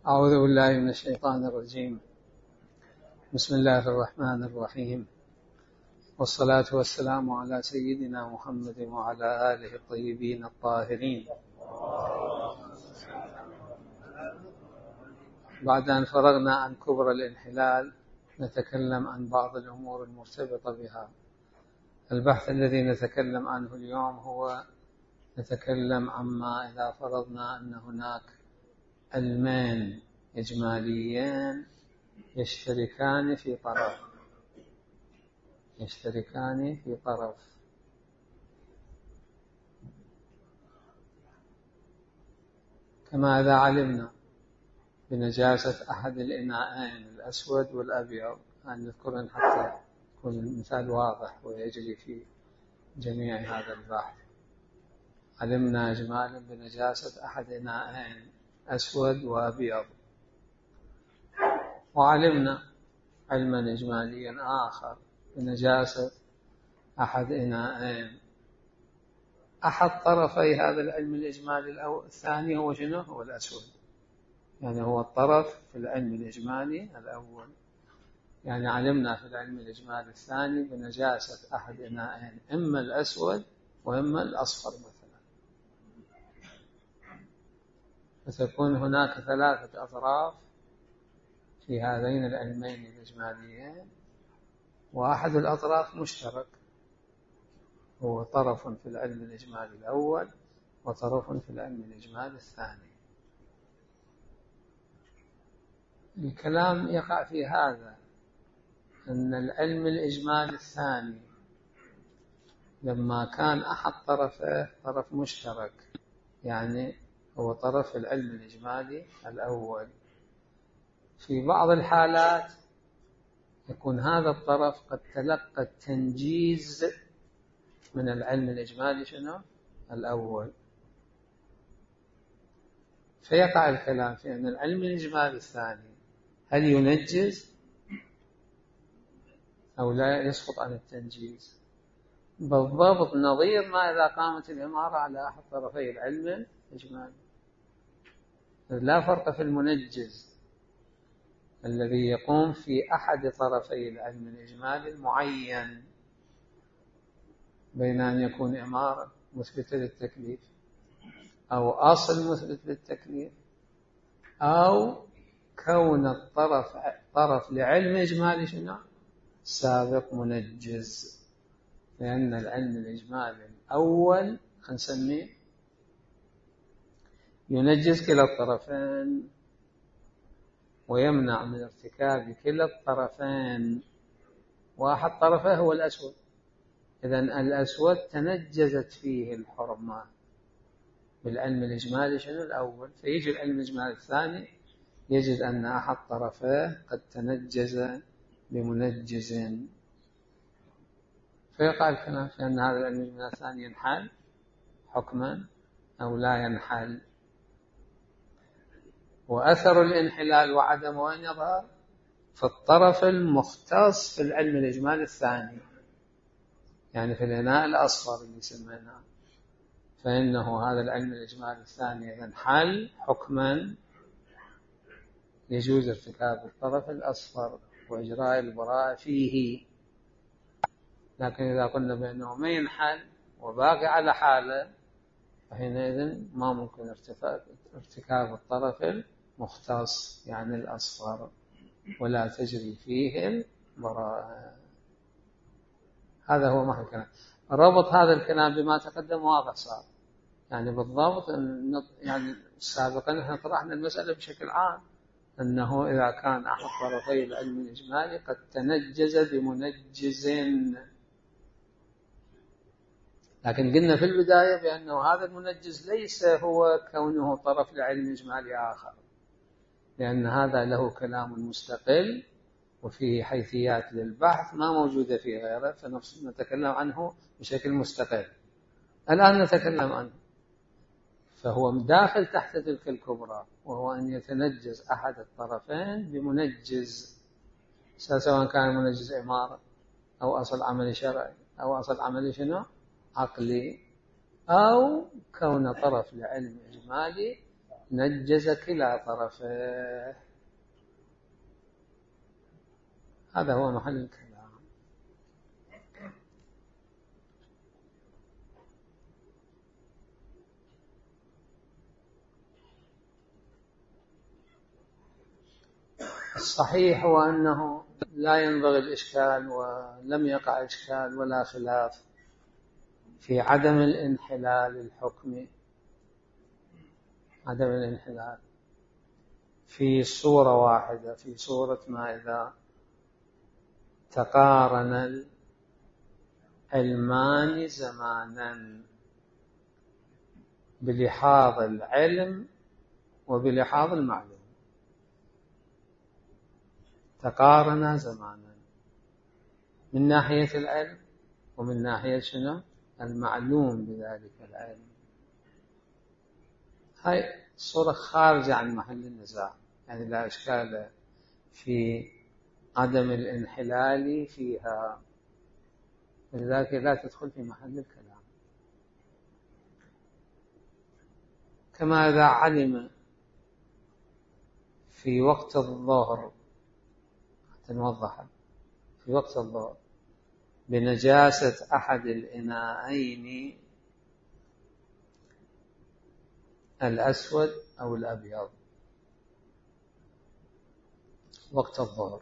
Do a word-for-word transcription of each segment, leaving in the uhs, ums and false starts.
أعوذ بالله من الشيطان الرجيم. بسم الله الرحمن الرحيم، والصلاة والسلام على سيدنا محمد وعلى آله الطيبين الطاهرين. بعد أن فرغنا عن كبر الانحلال نتكلم عن بعض الأمور المرتبطة بها. البحث الذي نتكلم عنه اليوم هو نتكلم عما إذا فرضنا أن هناك علمين إجماليين يشتركان في طرف يشتركان في طرف كما إذا علمنا بنجاسة أحد الإناءين الأسود والأبيض، أن نذكرن حتى يكون المثال واضح ويجري في جميع هذا البحث. علمنا إجمالا بنجاسة أحد إناءين أسود وأبيض، وعلمنا علما إجماليا آخر بنجاسة أحد إناءين. أحد طرفي هذا العلم الإجمالي الثاني هو شنو؟ هو الأسود، يعني هو الطرف في العلم الإجمالي الأول. يعني علمنا في العلم الإجمالي الثاني بنجاسة أحد إناءين، إما الأسود وإما الأصفر مثلا، فتكون هناك ثلاثة أطراف في هذين العلمين الإجماليين، وأحد الأطراف مشترك، هو طرف في العلم الإجمالي الأول وطرف في العلم الإجمالي الثاني. الكلام يقع في هذا، أن العلم الإجمالي الثاني لما كان أحد طرفه طرف مشترك، يعني هو طرف العلم الإجمالي الأول، في بعض الحالات يكون هذا الطرف قد تلقى التنجيز من العلم الإجمالي شنو؟ الأول، فيقع الكلام في أن العلم الإجمالي الثاني هل ينجز أو لا يسقط عن التنجيز، بالضبط نظير ما إذا قامت الإمارة على أحد طرفي العلم الإجمالي. لا فرق في المنجز الذي يقوم في أحد طرفي العلم الإجمالي المعين بين أن يكون إمارة مثبتة للتكليف أو أصل مثبت للتكليف، أو كون الطرف طرف لعلم إجمالي شنو؟ سابق منجز، لأن العلم الإجمالي الأول خنسميه ينجز كلا الطرفين ويمنع من ارتكاب كلا الطرفين، واحد طرفه هو الأسود. إذن الأسود تنجزت فيه الحرمة بالعلم الإجمالي شنو الأول، فيجي العلم الإجمالي الثاني يجد أن أحد طرفه قد تنجز بمنجز، فيقع الكلام في أن هذا العلم الإجمالي الثاني ينحل حكما أو لا ينحل. وأثر الانحلال وعدم وين يظهر؟ في الطرف المختص في العلم الإجمالي الثاني، يعني في الإناء الأصفر اللي سميناه، فإنه هذا العلم الإجمالي الثاني إذا انحل حكما يجوز ارتكاب الطرف الأصفر وإجراء البراءة فيه. لكن إذا قلنا بأنه ما ينحل وباقي على حاله، فحينئذ ما ممكن ارتكاب الطرف المختص يعني الأصفر، ولا تجري فيه البراءة. هذا هو محل الكلام. ربط هذا الكلام بما تقدم واضح صار، يعني بالضبط يعني سابقا نحن طرحنا المسألة بشكل عام، أنه إذا كان أحد طرفي العلم الإجمالي قد تنجز بمنجز، لكن قلنا في البداية بأنه هذا المنجز ليس هو كونه طرف لعلم إجمالي آخر، لأن هذا له كلام مستقل وفيه حيثيات للبحث ما موجودة في غيره، فنتكلم عنه بشكل مستقل. الآن نتكلم عنه، فهو داخل تحت تلك الكبرى، وهو أن يتنجز أحد الطرفين بمنجز، سواء كان منجز إمارة أو أصل عملي شرعي أو أصل عملي شنو؟ عقلي، أو كون طرف لعلم إجمالي نجز كلا طرفه. هذا هو محل الكلام. الصحيح هو أنه لا ينبغي الإشكال، ولم يقع إشكال ولا خلاف في عدم الانحلال الحكمي، عدم الانحلال في صورة واحدة، في صورة ما إذا تقارن العلمان زمانا بلحاظ العلم وبلحاظ المعلوم. تقارن زمانا من ناحية العلم ومن ناحية شنو؟ المعلوم بذلك العلم. هاي الصورة خارجة عن محل النزاع، يعني لا إشكال في عدم الانحلال فيها، لذلك لا تدخل في محل الكلام. كما إذا علم في وقت الظهر، حتى نوضح، في وقت الظهر بنجاسة أحد الإناءين الأسود أو الأبيض، وقت الظهر،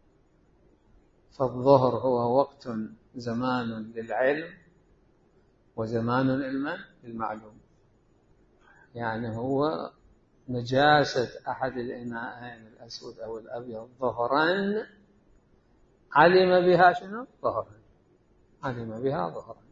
فالظهر هو وقت زمان للعلم وزمان للمعلوم، يعني هو نجاسة أحد الإناءين الأسود أو الأبيض ظهرا علم بها شنو؟ ظهرا، علم بها ظهرا.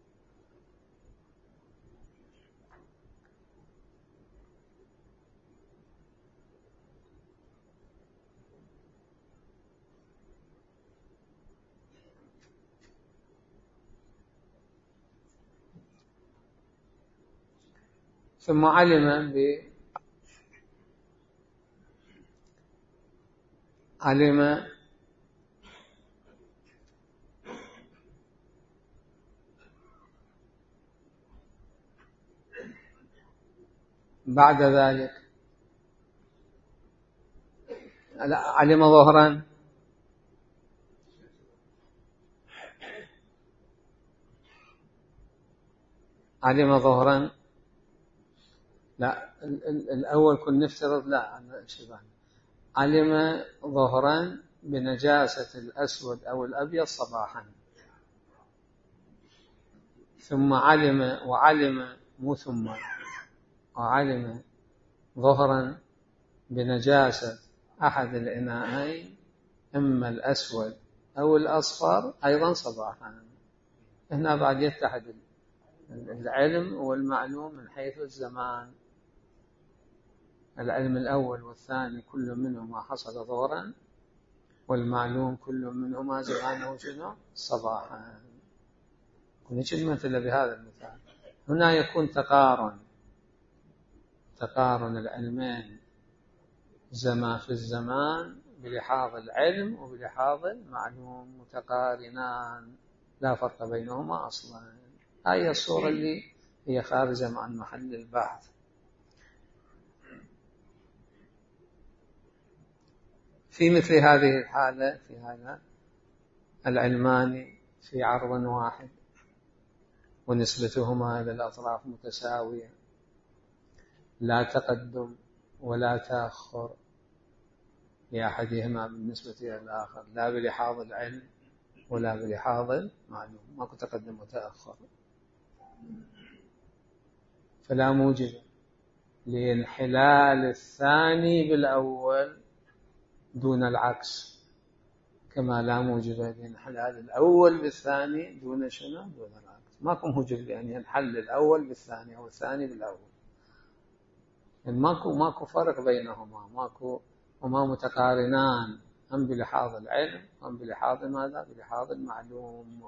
ثم علم ب علم بعد ذلك، علم ظهرا، علم ظهرا، لا الأول كنا نفترض، لا علم ظهرا بنجاسة الأسود أو الأبيض صباحا، ثم علم وعلم مو ثم وعلم ظهرا بنجاسة أحد الإناءين إما الأسود أو الأصفر أيضا صباحا. هنا بعد يتحد العلم والمعلوم من حيث الزمان، العلم الأول والثاني كل منهما حصل ظهرا، والمعلوم كل منهما زمانه شنو؟ صباحا. ونجد مثل بهذا المثال. هنا يكون تقارن، تقارن العلمين زمان في الزمان بلحاظ العلم وبلحاظ المعلوم، متقارنان لا فرق بينهما أصلا. هذه الصورة اللي هي خارجة عن محل البحث. في مثل هذه الحالة، في هذا العلمان في عرض واحد ونسبتهما إلى الأطراف متساوية، لا تقدم ولا تأخر لأحدهما بالنسبة إلى الآخر، لا بلحاظ العلم ولا بلحاظ المعلوم، ماكو تقدم وتأخر، فلا موجب لانحلال الثاني بالأول دون العكس، كما لا موجب لانحلال الأول بالثاني دون شنو؟ دون العكس. ماكو موجب لأن ينحل الأول بالثاني أو الثاني بالأول، يعني ماكو ماكو فرق بينهما، ماكو، هما متقارنان، هم بلحاظ العلم هم بلحاظ ماذا؟ بلحاظ المعلوم.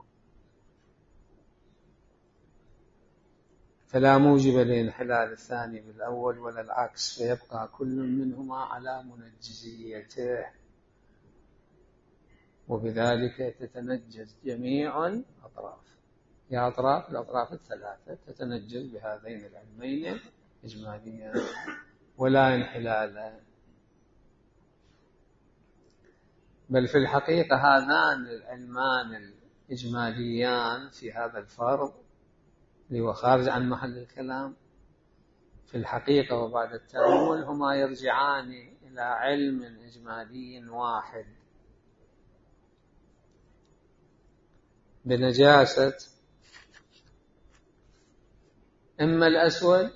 فلا موجب لانحلال الثاني بالأول ولا العكس، فيبقى كل منهما على منجزيته، وبذلك تتنجز جميع الأطراف. يا أطراف الأطراف الثلاثة تتنجز بهذين العلمين إجماليا. ولا انحلال، بل في الحقيقة هذان العلمان الإجماليان في هذا الفرض اللي هو خارج عن محل الكلام في الحقيقة وبعد التأمل هما يرجعان إلى علم إجمالي واحد بنجاسة إما الأسود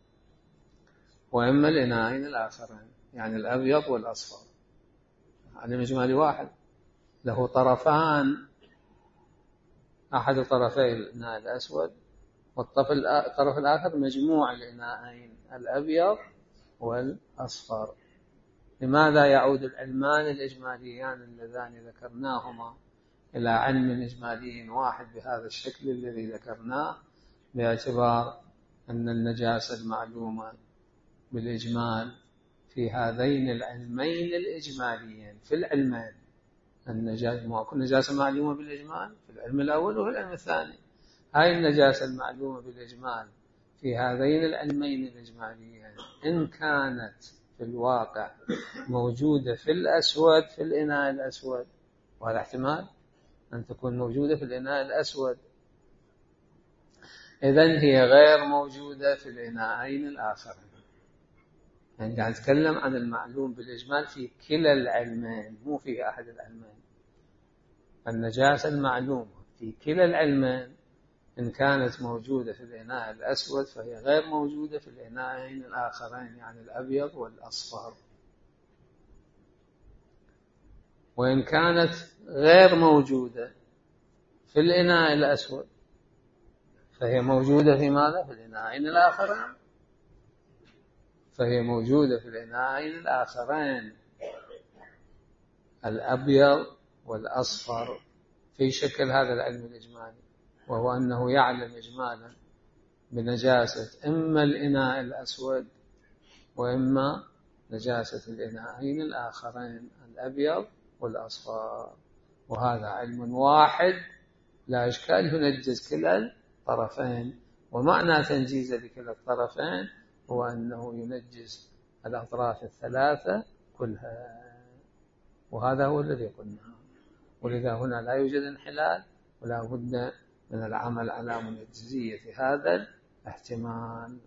وإما الإناءين الآخرين، يعني الأبيض والأصفر. علم إجمالي واحد له طرفان، أحد طرفي الإناء الأسود والطرف الآخر مجموع الإناءين الأبيض والأصفر. لماذا يعود العلمان الإجماليان اللذان ذكرناهما إلى علم إجمالي واحد بهذا الشكل الذي ذكرناه؟ باعتبار أن النجاسة المعلومة بالإجمال في هذين العلمين الإجماليين في العلمين، النجاسة ما كل نجاسة معلومة بالإجمال في العلم الأول وفي العلم الثاني. هاي النجاسة المعلومة بالإجمال في هذين العلمين الإجماليين إن كانت في الواقع موجودة في الأسود في الإناء الأسود، وهذا احتمال أن تكون موجودة في الإناء الأسود، إذن هي غير موجودة في الإناءين الآخرين. يعني قاعد نتكلم عن المعلوم بالإجمال في كلا العلمين مو في أحد العلمين. النجاسة المعلومة في كلا العلمين إن كانت موجودة في الإناء الأسود فهي غير موجودة في الإناءين الآخرين، يعني الأبيض والأصفر. وإن كانت غير موجودة في الإناء الأسود فهي موجودة في ماذا؟ في الإناءين الآخرين. فهي موجودة في الإناءين الآخرين الأبيض والأصفر في شكل هذا العلم الإجمالي، وهو أنه يعلم إجمالا بنجاسة إما الإناء الأسود وإما نجاسة الإناءين الآخرين الأبيض والأصفر. وهذا علم واحد لا إشكال ينجز كلا الطرفين، ومعنى تنجيز لكلا الطرفين هو أنه ينجز الأطراف الثلاثة كلها، وهذا هو الذي قلناه. ولذا هنا لا يوجد انحلال ولا بد من العمل على منجزية هذا الاحتمال.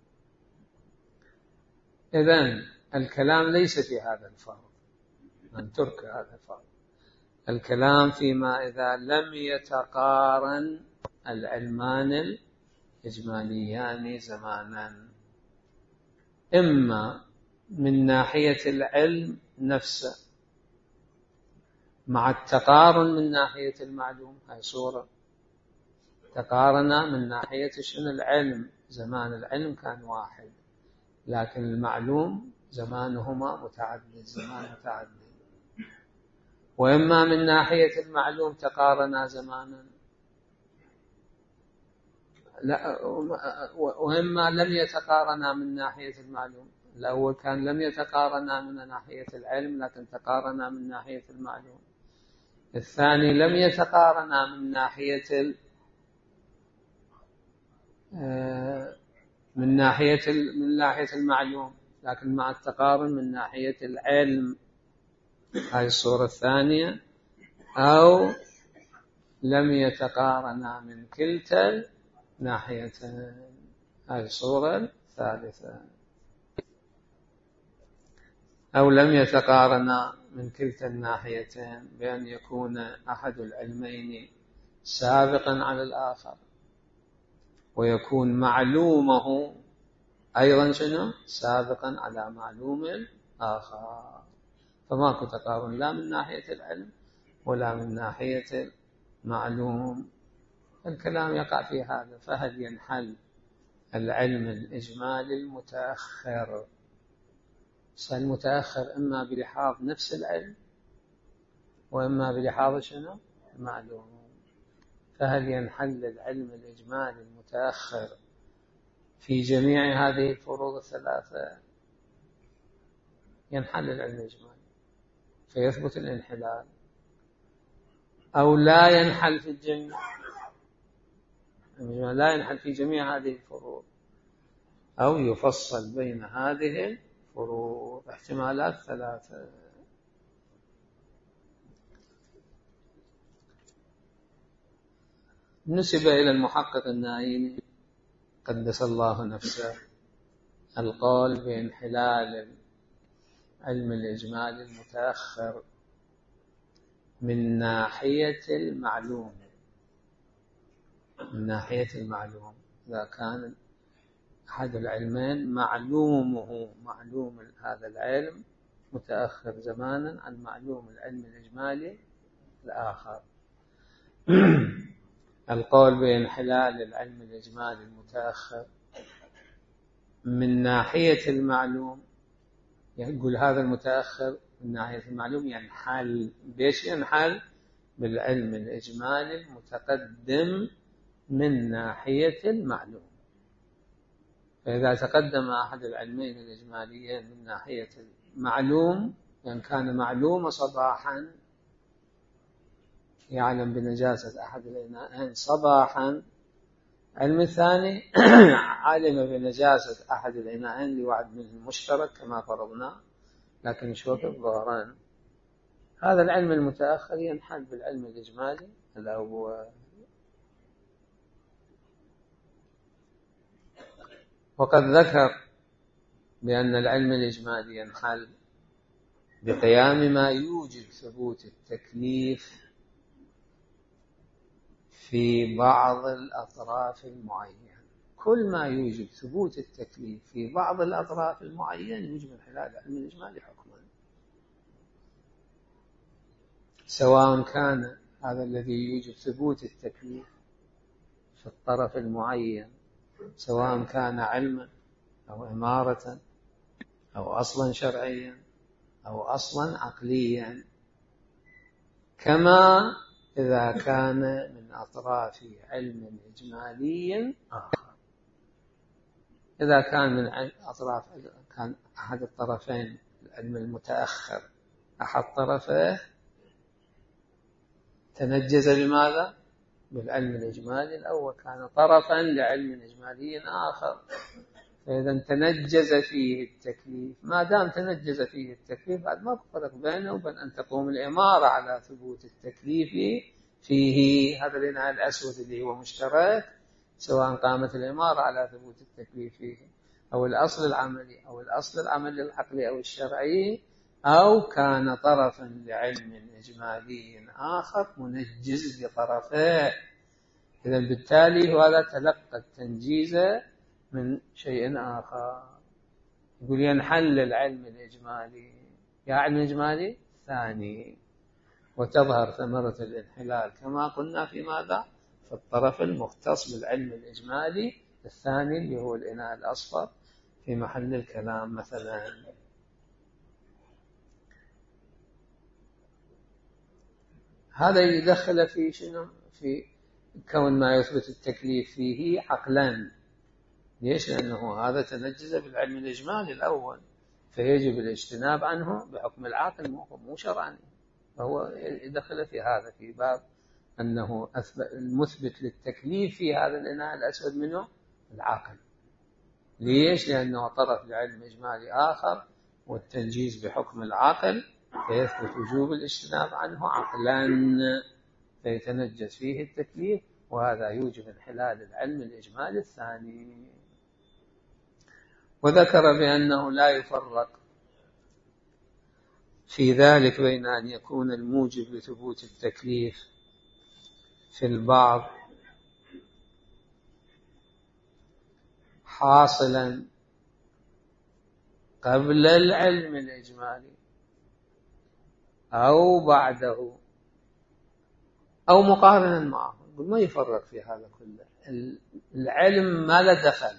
إذن الكلام ليس في هذا الفرض، من ترك هذا الفرض. الكلام فيما إذا لم يتقارن العلمان الإجماليان زمانا، إما من ناحية العلم نفسه مع التقارن من ناحية المعلوم. هاي صورة تقارنا من ناحية شنو العلم، زمان العلم كان واحد لكن المعلوم زمانهما متعدد، زمان متعدد. وإما من ناحية المعلوم تقارنا زمانا، لا، وإما لم يتقارنا من ناحية المعلوم. الأول كان لم يتقارنا من ناحية العلم لكن تقارنا من ناحية المعلوم. الثاني لم يتقارنا من ناحية من ناحية من ناحية المعلوم لكن مع التقارن من ناحية العلم. هذه الصورة الثانية. أو لم يتقارنا من كلتا ناحيتين. هذه الصورة الثالثة. أو لم يتقارنا من كلتا الناحيتين بأن يكون أحد العلمين سابقا على الآخر ويكون معلومه أيضا شنو سابقا على معلوم الآخر، فماكو تقارن لا من ناحية العلم ولا من ناحية المعلوم. الكلام يقع في هذا. فهل ينحل العلم الإجمالي المتأخر؟ المتأخر إما بلحاظ نفس العلم وإما بلحاظ شنو المعلوم. فهل ينحل العلم الإجمالي المتأخر في جميع هذه الفروض الثلاثة؟ ينحل العلم الإجمالي فيثبت الانحلال، أو لا ينحل في الجميع، لا ينحل في جميع هذه الفروض، أو يفصل بين هذه فروض، احتمالات ثلاثة. نسب إلى المحقق النعيمي قدس الله نفسه القول بانحلال علم الإجمال المتأخر من ناحية المعلوم، من ناحية المعلوم إذا كان أحد العلمين معلومه معلوم هذا العلم متأخر زمانا عن معلوم العلم الإجمالي الآخر. القول بانحلال العلم الإجمالي المتأخر من ناحية المعلوم، يقول هذا المتأخر من ناحية المعلوم ينحل، بيش ينحل؟ بالعلم الإجمالي المتقدم من ناحية المعلوم. فإذا تقدم أحد العلمين الإجماليين من ناحية المعلوم، يعني كان معلوم صباحا، يعلم بنجاسة أحد الإناءين صباحا، علم الثاني علم بنجاسة أحد الإناءين لوعد منه مشترك كما فرضنا، لكن مش وقت ظهران، هذا العلم المتأخر ينحل بالعلم الإجمالي الأول. وقد ذكر بأن العلم الإجمالي ينحل بقيام ما يوجب ثبوت التكليف في بعض الأطراف المعينة. كل ما يوجب ثبوت التكليف في بعض الأطراف المعينة يوجب انحلال العلم الإجمالي حكما، سواء كان هذا الذي يوجب ثبوت التكليف في الطرف المعين سواء كان علما أو إمارة أو أصلا شرعيا أو أصلا عقليا، كما إذا كان من أطراف علم إجمالي آخر. إذا كان من أطراف، كان أحد الطرفين العلم المتأخر أحد طرفه تنجز بماذا؟ بالعلم الإجمالي الأول، كان طرفا لعلم إجمالي آخر، فإذا تنجز فيه التكليف، ما دام تنجز فيه التكليف بعد ما فرق بينه وبين أن تقوم الإمارة على ثبوت التكليف فيه، هذا الإناء الأسود اللي هو مشترك، سواء قامت الإمارة على ثبوت التكليف فيه أو الأصل العملي أو الأصل العملي العقلي أو الشرعي، أو كان طرفا لعلم إجمالي آخر منجز بطرفه. إذا بالتالي هذا تلقى التنجيز من شيء آخر. يقول ينحل العلم الإجمالي، يا علم الإجمالي ثاني، وتظهر ثمرة الانحلال كما قلنا في ماذا؟ في الطرف المختص بالعلم الإجمالي الثاني اللي هو الإناء الأصفر في محل الكلام مثلا. هذا يدخل في شنو؟ في كون ما يثبت التكليف فيه عقلا. ليش؟ لأنه هذا تنجز بالعلم الإجمالي الأول، فيجب الاجتناب عنه بحكم العقل مو شرعا، فهو يدخل في هذا في باب أنه المثبت للتكليف في هذا الإناء الأسود منه العقل. ليش؟ لأنه طرف لعلم إجمالي آخر، والتنجيز بحكم العقل فيثبت وجوب الاجتناب عنه عقلا، فيتنجز فيه التكليف، وهذا يوجب انحلال العلم الإجمالي الثاني. وذكر بأنه لا يفرق في ذلك بين أن يكون الموجب لثبوت التكليف في البعض حاصلا قبل العلم الإجمالي أو بعده أو مقارنا معه. ما يفرق في هذا كله، العلم ما له دخل.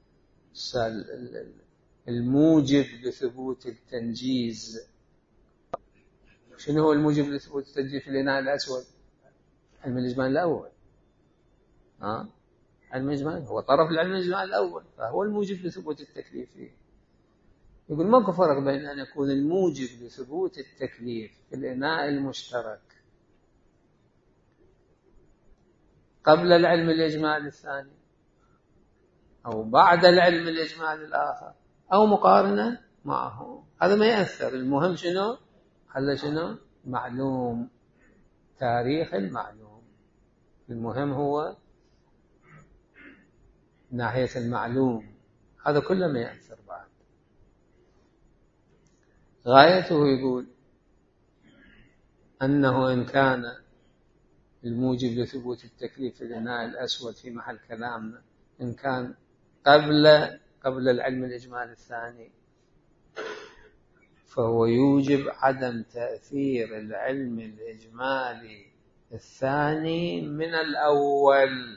الموجب لثبوت التنجيز، شنو هو الموجب لثبوت التنجيز في الإناء الأسود؟ علم الإجمال الأول. ها؟ علم الإجمال هو طرف العلم الإجمال الأول، فهو الموجب لثبوت التكليف فيه. يقول ماكو فرق بين أن يكون الموجب لثبوت التكليف في الإناء المشترك قبل العلم الإجمال الثاني أو بعد العلم الإجمال الآخر أو مقارنة معه، هذا ما يأثر. المهم شنو؟ هلا شنو؟ معلوم، تاريخ المعلوم. المهم هو ناحية المعلوم، هذا كله ما يأثر بعد. غايته يقول أنه إن كان الموجب لثبوت التكليف في الإناء الأسود في محل كلامنا إن كان قبل قبل العلم الإجمالي الثاني، فهو يوجب عدم تأثير العلم الإجمالي الثاني من الأول.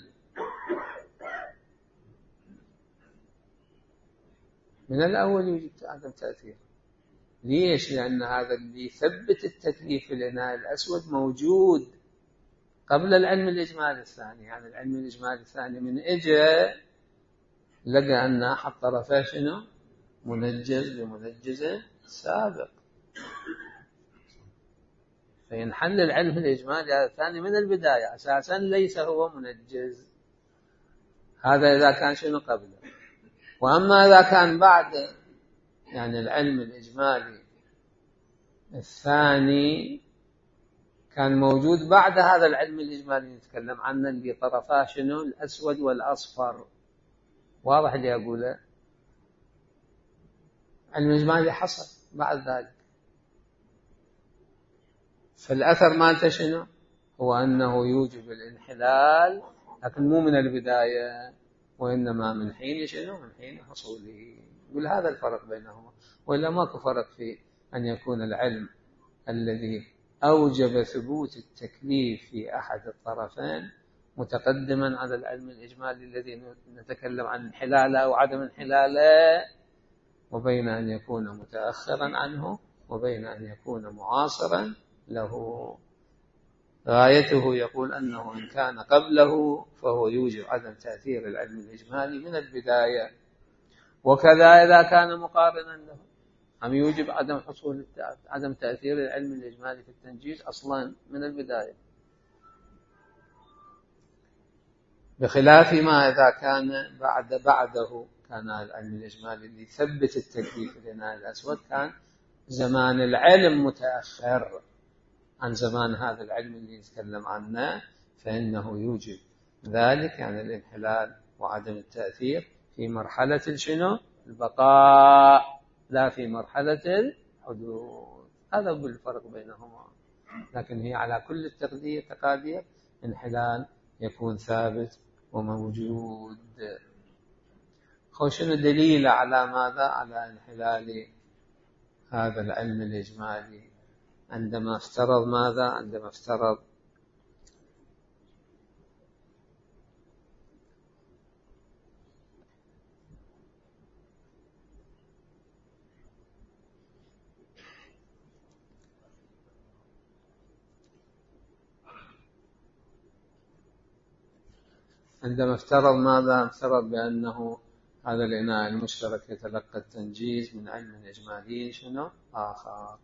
من الأول يوجب عدم تأثير. ليش؟ لأن هذا اللي يثبت التكليف في الإناء الأسود موجود قبل العلم الإجمالي الثاني. يعني العلم الإجمالي الثاني من إجا لقى أن أحد طرفه شنو؟ منجز بمنجز سابق، فينحل العلم الإجمالي الثاني من البداية أساسا ليس هو منجز. هذا إذا كان شنو قبله. وأما إذا كان بعد، يعني العلم الإجمالي الثاني كان موجود بعد هذا العلم الإجمالي نتكلم عنه اللي طرفاه شنو؟ الأسود والأصفر. واضح اللي أقوله؟ العلم الإجمالي حصل بعد ذلك، فالأثر مالته شنو؟ هو أنه يوجب الانحلال، لكن مو من البداية وإنما من حين شنو؟ من حين حصوله. يقول هذا الفرق بينهما، وإلا ماكو فرق في أن يكون العلم الذي أوجب ثبوت التكليف في أحد الطرفين متقدما على العلم الإجمالي الذي نتكلم عن انحلاله أو عدم انحلاله، وبين أن يكون متأخرا عنه وبين أن يكون معاصرا له. غايته يقول أنه إن كان قبله فهو يوجب عدم تأثير العلم الإجمالي من البداية، وكذا إذا كان مقارنا له هم يوجب عدم حصول عدم تأثير العلم الإجمالي في التنجيز أصلا من البداية، بخلاف ما إذا كان بعد بعده كان العلم الإجمالي اللي يثبت التكليف في الإناء الأسود كان زمان العلم متأخر عن زمان هذا العلم اللي نتكلم عنه، فإنه يوجب ذلك يعني الانحلال وعدم التأثير في مرحلة شنو؟ البقاء، لا في مرحلة الحدوث. هذا هو الفرق بينهما. لكن هي على كل التقدير تقادير انحلال يكون ثابت وموجود. خوشنا دليل على ماذا؟ على انحلال هذا العلم الإجمالي عندما افترض ماذا؟ عندما افترض عندما افترض ماذا؟ افترض بأنه هذا الإناء المشترك يتلقى التنجيز من علم إجمالي شنو؟ آخر.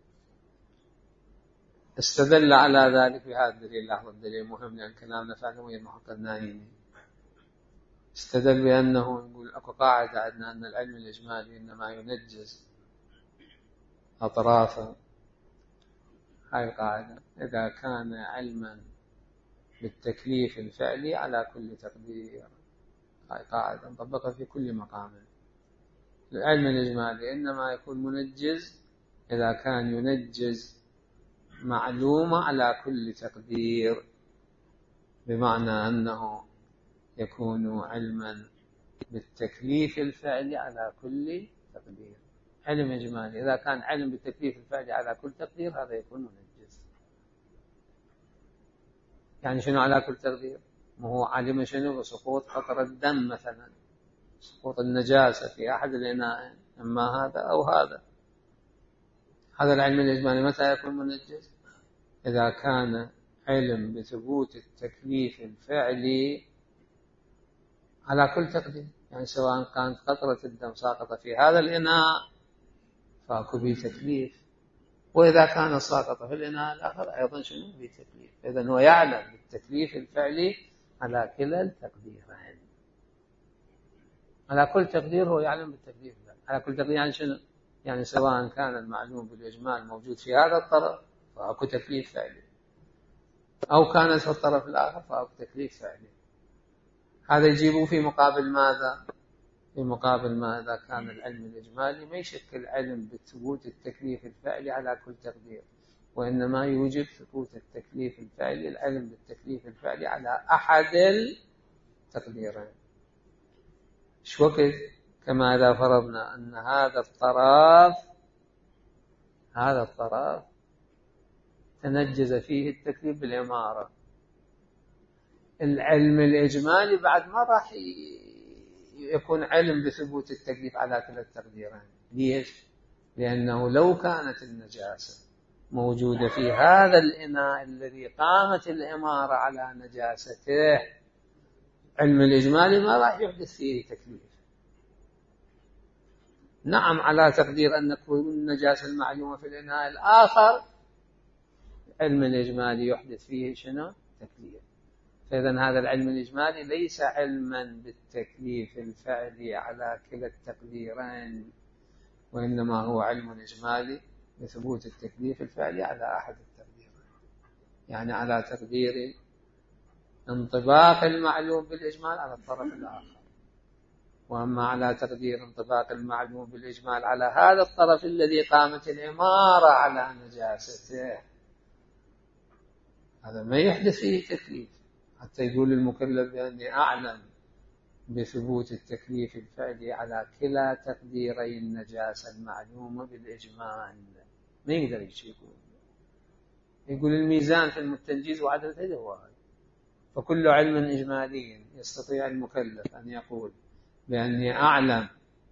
استدل على ذلك بهذا الدليل. لحظة، الدليل مهم لأن كلامنا فعلا وهي محقق النايمي. استدل بأنه نقول أكو قاعدة عندنا أن العلم الإجمالي إنما ينجز أطرافه. هاي القاعدة إذا كان علما بالتكليف الفعلي على كل تقدير. هاي قاعدة نطبقها في كل مقام. العلم الإجمالي إنما يكون منجز إذا كان ينجز معلومة على كل تقدير، بمعنى أنه يكون علما بالتكليف الفعلي على كل تقدير. علم إجمالي إذا كان علم بالتكليف الفعلي على كل تقدير هذا يكون منجز. يعني شنو على كل تقدير؟ ما هو علم شنو؟ بسقوط قطرة الدم مثلا، سقوط النجاسة في أحد الإناء، إما هذا أو هذا. هذا العلم الإجمالي متى يكون منجز؟ إذا كان علم بثبوت التكليف الفعلي على كل تقدير، يعني سواء كانت قطرة الدم ساقطة في هذا الإناء فأكو به تكليف، وإذا كان ساقطة في الإناء الآخر أيضا شنو؟ به تكليف. إذن هو يعلم بالتكليف الفعلي على كلا التقديرين. على كل تقدير هو يعلم بالتكليف الفعلي على كل تقدير. يعني شنو؟ يعني سواء كان المعلوم بالإجمال موجود في هذا الطرف فأكو تكليف فعلي، أو كانت في الطرف الآخر فأكو تكليف فعلي. هذا يجيبه في مقابل ماذا؟ في مقابل ما إذا كان العلم الإجمالي ما يشكل علم بثبوت التكليف الفعلي على كل تقدير، وإنما يوجب ثبوت التكليف الفعلي، العلم بالتكليف الفعلي على أحد التقديرين. شو وقت؟ كما إذا فرضنا أن هذا الطرف هذا الطرف تنجز فيه التكليف بالإمارة، العلم الإجمالي بعد ما راح يكون علم بثبوت التكليف على كلا التقديرين. ليش؟ لأنه لو كانت النجاسة موجودة في هذا الإناء الذي قامت الإمارة على نجاسته، علم الإجمالي ما راح يحدث فيه تكليف. نعم على تقدير أن تكون النجاسة المعلومة في الإناء الآخر علم الإجمالي يحدث فيه شنو؟ تكليف. فإذن هذا العلم الإجمالي ليس علما بالتكليف الفعلي على كلا التقديرين، وإنما هو علم إجمالي بثبوت التكليف الفعلي على أحد التقديرين، يعني على تقدير انطباق المعلوم بالإجمال على الطرف الآخر. وأما على تقدير انطباق المعلوم بالإجمال على هذا الطرف الذي قامت الإمارة على نجاسته، هذا ما يحدث فيه تكليف حتى يقول المكلف بأني أعلم بثبوت التكليف الفعلي على كلا تقديري النجاسة المعلومة بالإجمال. ما يقدر يقول يقول الميزان في التنجيز وعدم الهدوء. فكل علم إجمالي يستطيع المكلف أن يقول بأني أعلم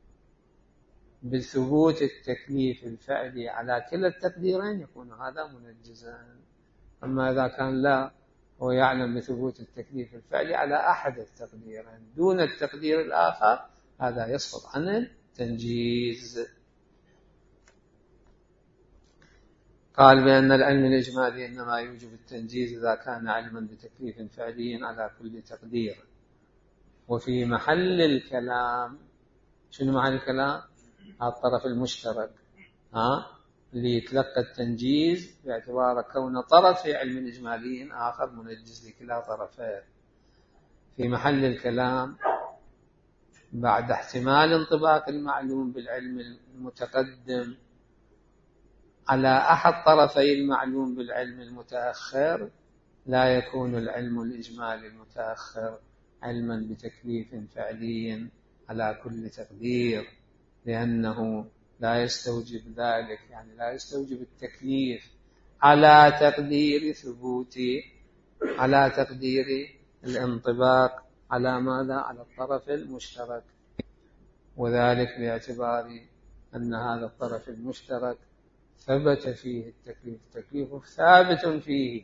بثبوت التكليف الفعلي على كلا التقديرين يكون هذا منجزا. أما إذا كان لا، هو يعلم بثبوت التكليف الفعلي على أحد التقديرين دون التقدير الآخر، هذا يسقط عن التنجيز. قال بأن العلم الإجمالي إنما يوجب التنجيز إذا كان علما بتكليف فعلي على كل تقدير. وفي محل الكلام، شنو محل الكلام؟ الطرف المشترك ها اللي يتلقى التنجيز باعتبار كون طرف في علم إجمالي آخر منجز لكلا طرفين. في محل الكلام بعد احتمال انطباق المعلوم بالعلم المتقدم على أحد طرفي المعلوم بالعلم المتأخر، لا يكون العلم الإجمالي المتأخر علما بتكليف فعلي على كل تقدير، لأنه لا يستوجب ذلك، يعني لا يستوجب التكليف على تقدير ثبوت على تقدير الانطباق على ماذا؟ على الطرف المشترك. وذلك باعتبار أن هذا الطرف المشترك ثبت فيه التكليف، التكليف ثابت فيه،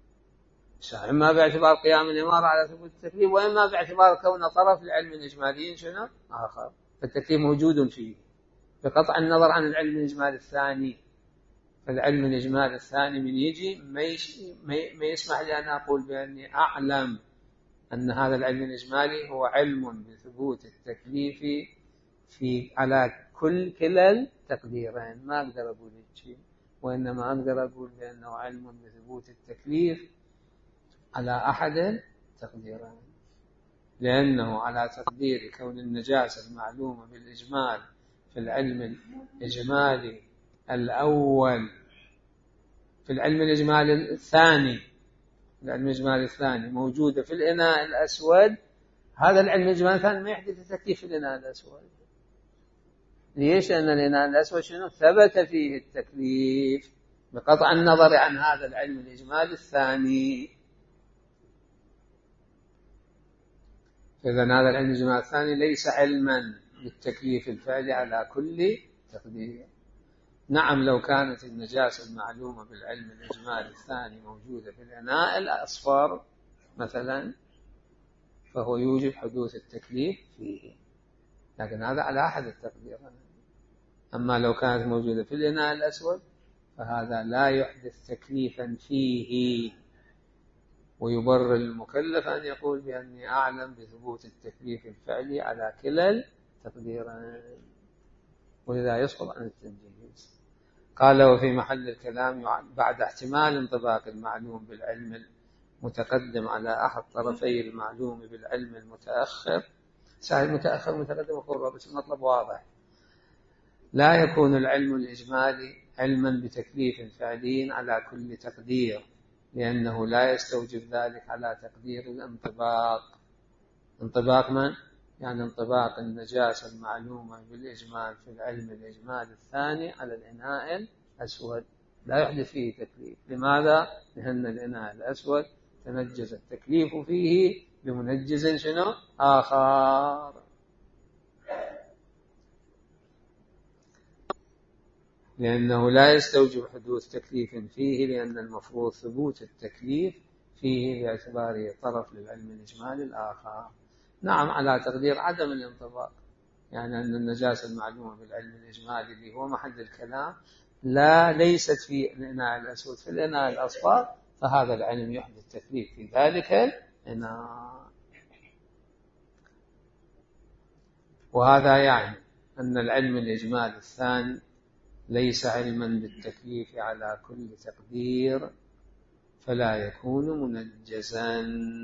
إما باعتبار قيام الإمارة على ثبوت التكليف، وإما باعتبار كون طرف العلم الإجمالي شنو آخر، فالتكليف موجود فيه بقطع النظر عن العلم الإجمالي الثاني. فالعلم الإجمالي الثاني من يجي ما يسمح لي أن أقول بأني أعلم أن هذا العلم الإجمالي هو علم بثبوت التكليف في على كل كلا التقديرين، ما أقدر أقول شيء، وإنما أقدر أقول بأنه علم بثبوت التكليف على أحد التقديرين، لأنه على تقدير كون النجاسة المعلومة بالإجمال في العلم الإجمالي الأول، في العلم الإجمالي الثاني العلم الإجمالي الثاني موجودة في الإناء الأسود، هذا العلم الإجمالي الثاني ما يحدث تكليف في الإناء الأسود. ليش؟ لأن الإناء الأسود شنو ثبت فيه التكليف بقطع النظر عن هذا العلم الإجمالي الثاني. فإذا هذا العلم الإجمالي الثاني ليس علما بالتكليف الفعلي على كل تقدير. نعم لو كانت النجاسة المعلومة بالعلم الإجمالي الثاني موجودة في الإناء الأصفر مثلا، فهو يوجب حدوث التكليف فيه، لكن هذا على أحد التقديرين. أما لو كانت موجودة في الإناء الأسود فهذا لا يحدث تكليفا فيه، ويبرر المكلف أن يقول بأني أعلم بثبوت التكليف الفعلي على كلا التقديرين. ولذا يسقط عن التنجيز. قال وفي محل الكلام بعد احتمال انطباق المعلوم بالعلم المتقدم على أحد طرفي المعلوم بالعلم المتأخر. سهل متأخر متقدم وقرب، بس المطلب واضح. لا يكون العلم الإجمالي علما بتكليف فعلي على كل تقدير، لأنه لا يستوجب ذلك على تقدير الانطباق. انطباق من؟ يعني انطباق النجاسة المعلومة بالإجمال في العلم الإجمالي الثاني على الإناء الأسود، لا يحدث فيه تكليف. لماذا؟ لأن الإناء الأسود تنجز التكليف فيه بمنجز شنو؟ آخر. لأنه لا يستوجب حدوث تكليف فيه، لأن المفروض ثبوت التكليف فيه باعتباره طرف للعلم الإجمالي الآخر. نعم، على تقدير عدم الانطباق، يعني أن النجاسة المعلومة بالعلم الإجمالي اللي هو محل الكلام لا ليست في الإناء الأسود، في الإناء الأصفر، فهذا العلم يحدث تكليف في ذلك الإناء. وهذا يعني أن العلم الإجمالي الثاني ليس علما بالتكليف على كل تقدير، فلا يكون منجزا.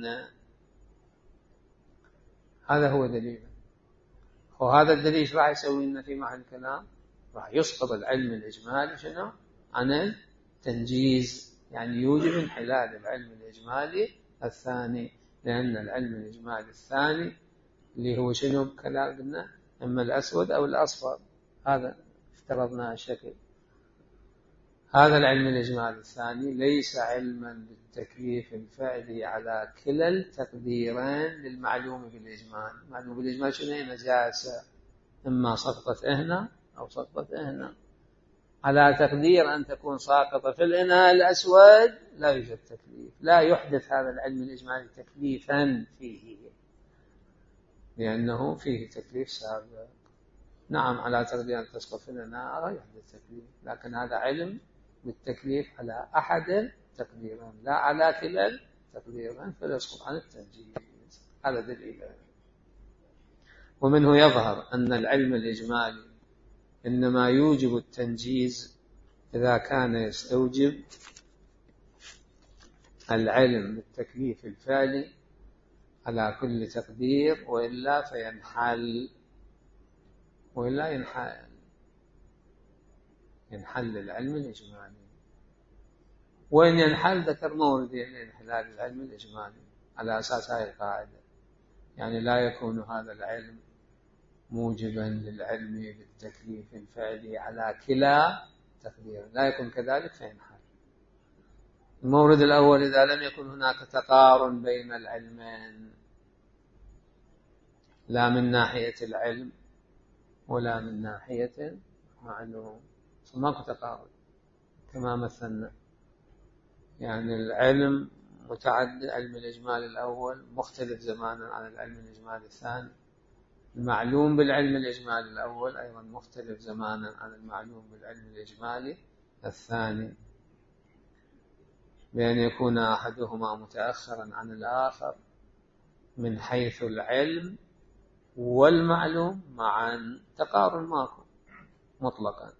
هذا هو دليل. وهذا الدليل راح يسوي لنا في محل الكلام، راح يسقط العلم الإجمالي شنو عن التنجيز، يعني يوجب انحلال العلم الإجمالي الثاني، لأن العلم الإجمالي الثاني اللي هو شنو كلام قلنا، إما الأسود أو الأصفر، هذا افترضنا الشكل. هذا العلم الإجمالي الثاني ليس علما بالتكليف الفعلي على كلا التقديرين للمعلوم بالإجمال. المعلوم بالإجمال شنو؟ نجاسة، إما سقطت هنا أو سقطت هنا، على تقدير أن تكون ساقطة في الإناء الأسود لا يوجد تكليف، لا يحدث هذا العلم الإجمالي تكليفا فيه، لأنه فيه تكليف سابق. نعم، على تقدير أن تسقط في الإناء يحدث تكليف، لكن هذا علم بالتكليف على أحد تقديرين لا على كلا التقديرين، فيسقط عن التنجيز. هذا دليل. ومنه يظهر أن العلم الإجمالي إنما يوجب التنجيز إذا كان يستوجب العلم بالتكليف الفعلي على كل تقدير، وإلا فينحل، وإلا ينحل ينحل العلم الإجمالي. وإن ينحل ذكر موردين لانحلال العلم الإجمالي على أساس هذه القاعدة، يعني لا يكون هذا العلم موجبا للعلم بالتكليف الفعلي على كلا تقدير، لا يكون كذلك فينحل. المورد الأول إذا لم يكن هناك تقارن بين العلمين، لا من ناحية العلم ولا من ناحية معلوم، ماكو تقارن كما مثلنا. يعني العلم متعدد، علم الإجمال الأول مختلف زمانا عن العلم الإجمالي الثاني، المعلوم بالعلم الإجمالي الأول أيضا مختلف زمانا عن المعلوم بالعلم الإجمالي الثاني، بأن يكون أحدهما متأخرا عن الآخر من حيث العلم والمعلوم معا. تقارن ماكو مطلقا،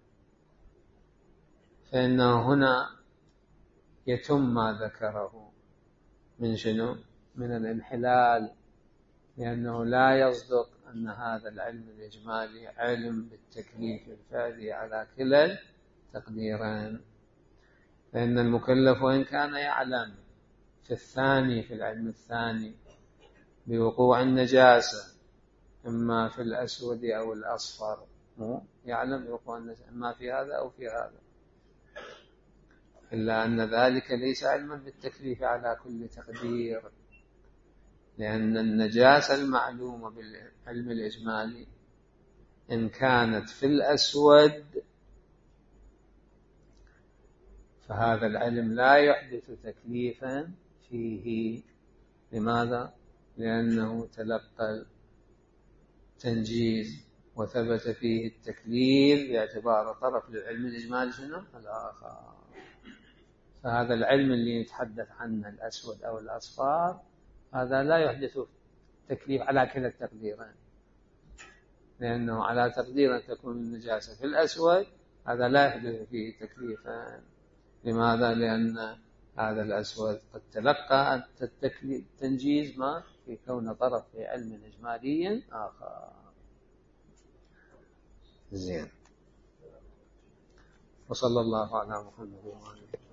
فإنه هنا يتم ما ذكره من شنو؟ من الانحلال، لأنه لا يصدق أن هذا العلم الإجمالي علم بالتكليف الفعلي على كلا التقديرين، فإن المكلف وإن كان يعلم في الثاني، في العلم الثاني، بوقوع النجاسة إما في الأسود أو الأصفر، مو يعلم بوقوع النجاسة إما في هذا أو في هذا، إلا أن ذلك ليس علما بالتكليف على كل تقدير، لأن النجاسة المعلومة بالعلم الإجمالي إن كانت في الأسود فهذا العلم لا يحدث تكليفا فيه. لماذا؟ لأنه تلقى التنجيز وثبت فيه التكليف باعتبار طرف للعلم الإجمالي شنو؟ الآخر. فهذا العلم اللي نتحدث عنه الأسود أو الأصفار هذا لا يحدث تكليف على كلا التقديرين، لأنه على تقدير أن تكون النجاسة في الأسود هذا لا يحدث فيه تكليفا. لماذا؟ لأن هذا الأسود قد تلقى التنجيز ما في كون طرف في علم إجمالي آخر. زين. وصلى الله على محمد وعلى آله.